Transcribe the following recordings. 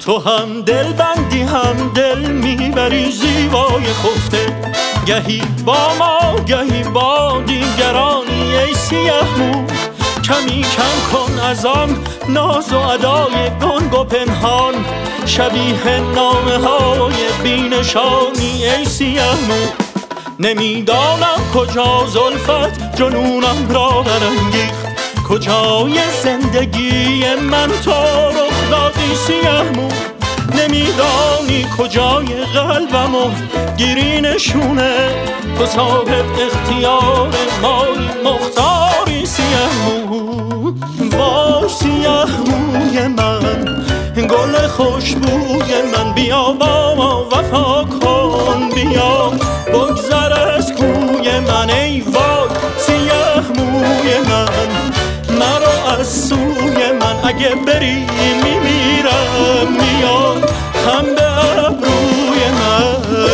تو هم دل بندی هم دل میبری زیبای خفته، گهی با ما گهی با دیگرانی ای سیه مو. کمی کم کن از آن ناز و ادای گنگ و پنهان، شبیه نامه های بینشانی ای سیه مو. نمیدانم کجا زلفت جنونم را برانگیخت، کجای زندگی من تو رخ دادی سیه مو. نمیدانی کجای قلبمو گیری نشونه، تو صاحب اختیار مایی مختاری سیه مو. وای سیه موی من، گل خوشبوی من، بیا با ما وفا کن، بیا بگذر از کوی من. ای وای سیه موی من، مرا از سوی من، اگه بری میمیرم، میاد خم به ابروی من.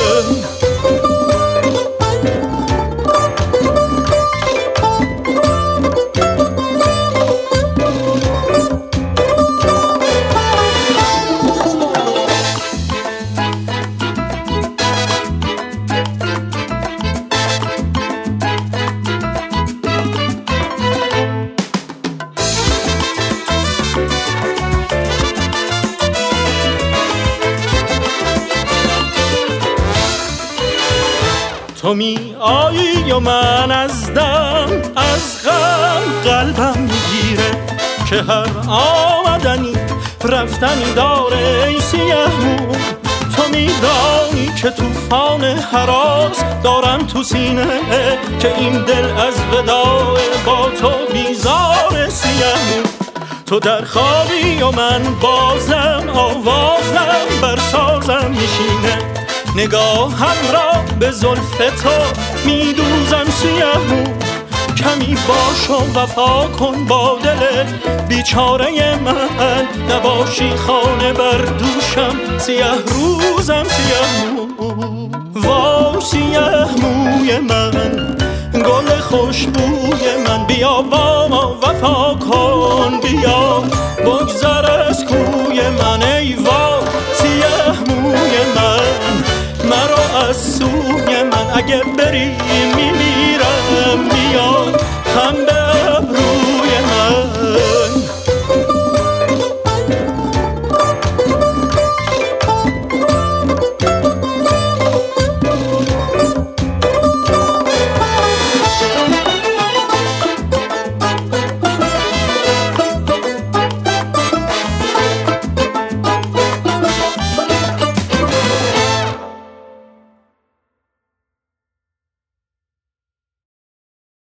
تو می آیی و من از دم از غم قلبم میگیره، که هر آمدنی رفتنی داره ای سیه مو. تو میدانی که توفان هراس دارم تو سینه، که این دل از وداع با تو بیزار سیه مو. تو در خوابی و من بازم آوازم بر سازم میشینه، نگاهم را به زلف تو میدوزم سیه مو. کمی باش و وفا کن با دل بیچاره من، نباشی خانه بر دوشم سیه روزم سیه مو. وای سیه موی من، گل خوشبوی من، بیا با ما وفا کن، بیا بگذر از کوی من. ای وای سیه موی من، مرا از سوی من، اگه بری میمیرم.